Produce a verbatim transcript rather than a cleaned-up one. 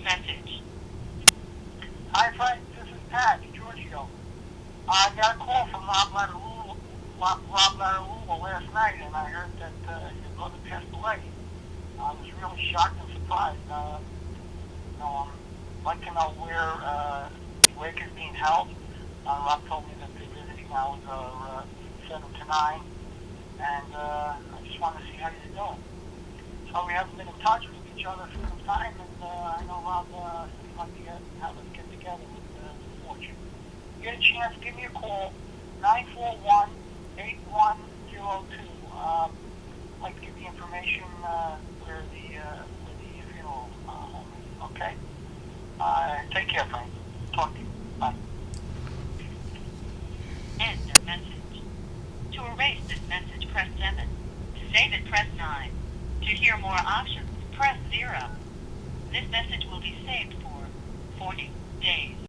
message. Hi, Frank. This is Pat Giorgio. I got a call from Rob Latarula, Rob, Rob Latarula last night, and I heard that uh, your brother passed away. I was really shocked and surprised. Uh, you know, um, I'd like to know where uh, the wake is being held. Uh, Rob told me that the visiting hours are uh, seven to nine, and uh, I just want to see how you're doing. So we haven't been in touch with each other for some time, and uh, I know Rob uh, would like to get, have us get together with uh, Fortune. Get a chance, give me a call, nine four one, eight one zero two. Um, I'd like to give you information uh, where the uh, where the funeral uh, home is. Okay. Uh, take care, Frank. Talk to you. Bye. End of message. To erase this message, press seven. To save it, press nine. To hear more options, press zero. This message will be saved for forty days.